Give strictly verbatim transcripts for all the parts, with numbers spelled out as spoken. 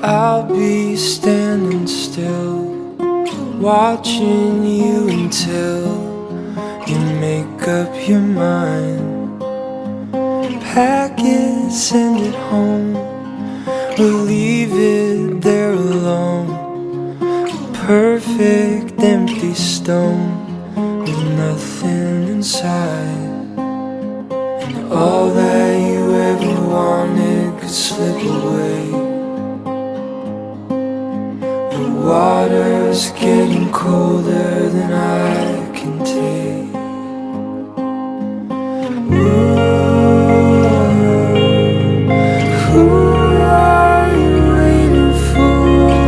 I'll be standing still, watching you until you make up your mind. Pack it, send it home, or leave it there alone. A perfect empty stone with nothing inside. And all that you ever wanted could slip away. The water's getting colder than I can take. Ooh, who are you waiting for?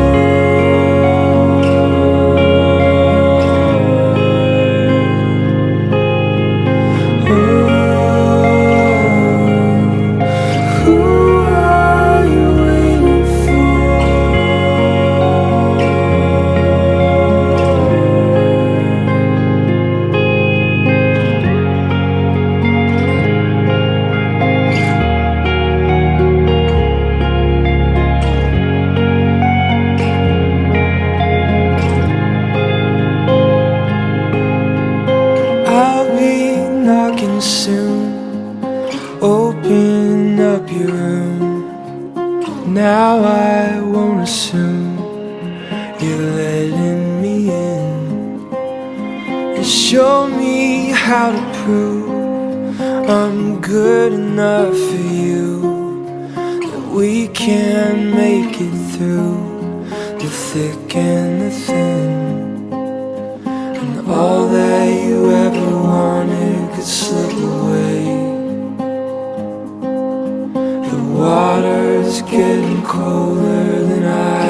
Ooh, who are you waiting for? I'll be knocking soon, open up your room. Now I won't assume you're letting me in. And show me how to prove I'm good enough for you, that we can make it through the thick and the thin. And all that you ever wanted could slip away. The water's getting colder than I